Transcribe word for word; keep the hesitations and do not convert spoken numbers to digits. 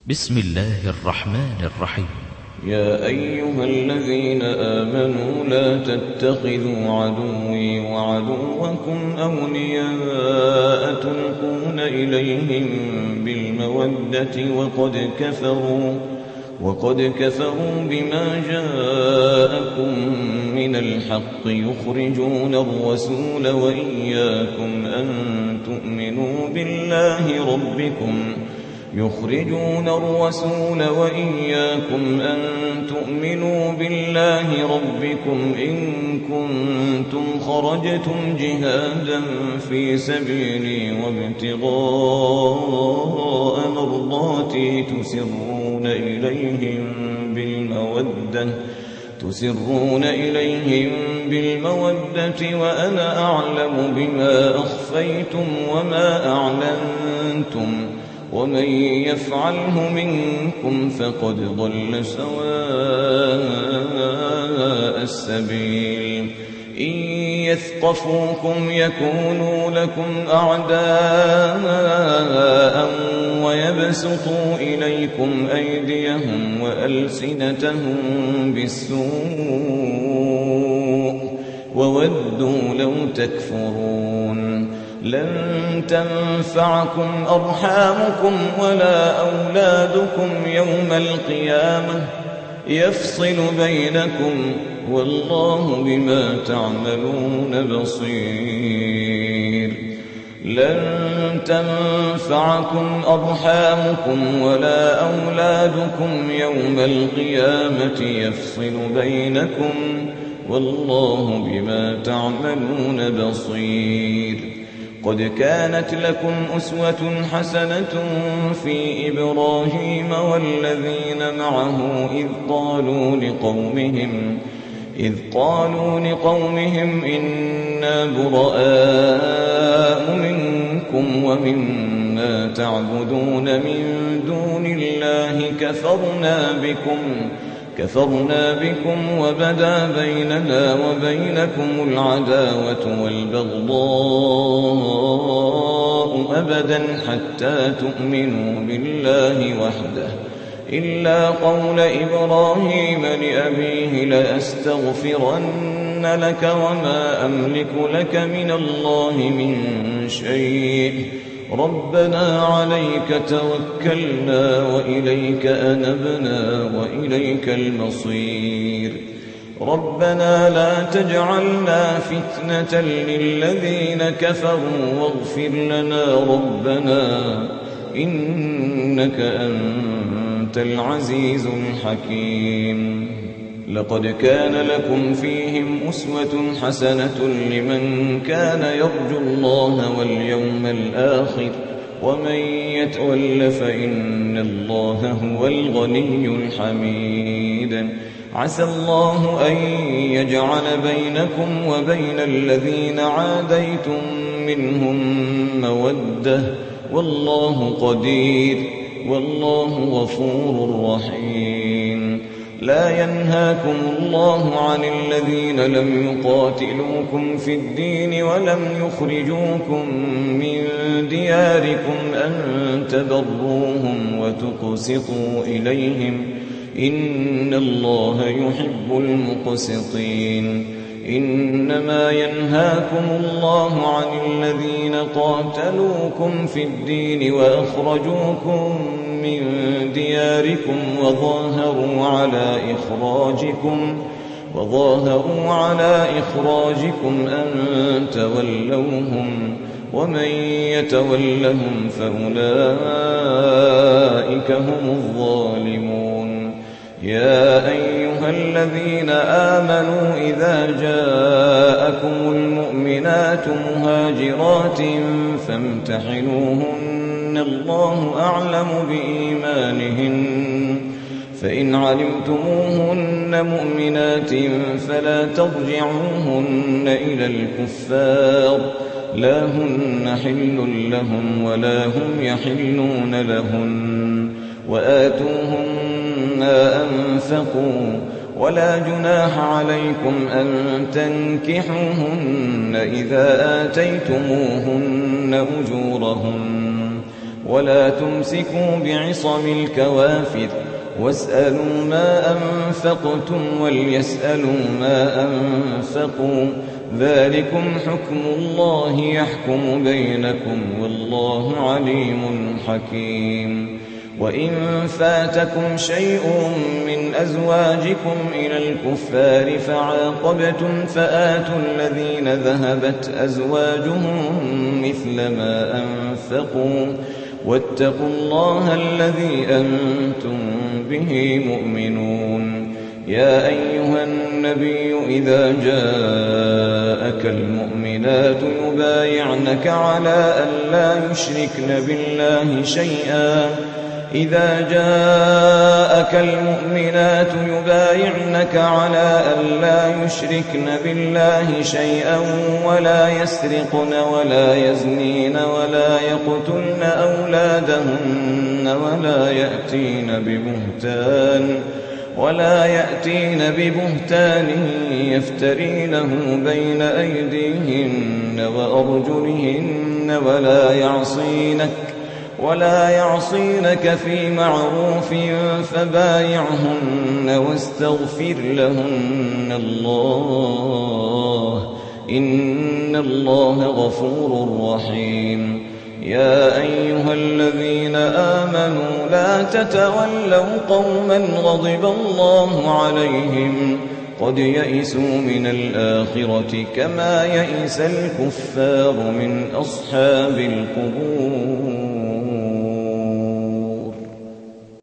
بسم الله الرحمن الرحيم. يا أيها الذين آمنوا لا تتخذوا عدوي وعدوكم أولياء تلقون إليهم بالمودة وقد كفروا وقد كفروا بما جاءكم من الحق يخرجون الرسول وإياكم أن تؤمنوا بالله ربكم يخرجون الرسول وإياكم أن تؤمنوا بالله ربكم إن كنتم خرجتم جهادا في سبيلي وابتغاء مرضاتي تسرون إليهم بالمودة تسرون إليهم بالمودة وأنا أعلم بما أخفيتم وما أعلنتم ومن يفعله منكم فقد ضل سواء السبيل إن يثقفوكم يكونوا لكم أعداء ويبسطوا إليكم أيديهم وألسنتهم بالسوء وودوا لو تكفرون لن تنفعكم أرحامكم ولا أولادكم يوم القيامة يفصل بينكم والله بما تعملون بصير لن تنفعكم أرحامكم ولا أولادكم يوم القيامة يفصل بينكم والله بما تعملون بصير قد كانت لكم أسوة حسنة في إبراهيم والذين معه إذ قالوا لقومهم إذ قالوا لقومهم إنا براء منكم ومما تعبدون من دون الله كفرنا بكم كفرنا بكم وبدا بيننا وبينكم العداوة والبغضاء أبدا حتى تؤمنوا بالله وحده إلا قول إبراهيم لأبيه لأستغفرن لك وما أملك لك من الله من شيء ربنا عليك توكلنا وإليك أنبنا وإليك المصير ربنا لا تجعلنا فتنة للذين كفروا واغفر لنا ربنا إنك أنت العزيز الحكيم لقد كان لكم فيهم أسوة حسنة لمن كان يرجو الله واليوم الآخر ومن يتول فإن الله هو الغني الحميد عسى الله أن يجعل بينكم وبين الذين عاديتم منهم مودة والله قدير والله غفور رحيم لا ينهاكم الله عن الذين لم يقاتلوكم في الدين ولم يخرجوكم من دياركم أن تبروهم وتقسطوا إليهم إن الله يحب المقسطين إنما ينهاكم الله عن الذين قاتلوكم في الدين وأخرجوكم من دياركم وظاهروا على إخراجكم وظاهروا على إخراجكم أن تولوهم ومن يتولهم فأولئك هم الظالمون يا أيها الذين آمنوا إذا جاءكم المؤمنات مهاجرات فامتحنوهن الله أعلم بإيمانهن فإن علمتموهن مؤمنات فلا ترجعوهن إلى الكفار لا هن حل لهم ولا هم يحلون لهن وآتوهم ما أنفقوا ولا جناح عليكم أن تنكحوهن إذا آتيتموهن أجورهن ولا تمسكوا بعصم الكوافر واسألوا ما أنفقتم وليسألوا ما أنفقوا ذلكم حكم الله يحكم بينكم والله عليم حكيم. وإن فاتكم شيء من أزواجكم إلى الكفار فعاقبتم فآتوا الذين ذهبت أزواجهم مثل ما أنفقوا واتقوا الله الذي أنتم به مؤمنون. يا أيها النبي إذا جاءك المؤمنات يبايعنك على أن لا يشركن بالله شيئا إذا جاءك المؤمنات يبايعنك على أن لا يشركن بالله شيئا ولا يسرقن ولا يزنين ولا يقتلن أولادهن ولا يأتين ببهتان ولا يأتين ببهتان يفترينه بين أيديهن وأرجلهن ولا يعصينك ولا يعصينك في معروف فبايعهن واستغفر لهن الله إن الله غفور رحيم. يا أيها الذين آمنوا لا تتولوا قوما غضب الله عليهم قد يئسوا من الآخرة كما يئس الكفار من أصحاب القبور.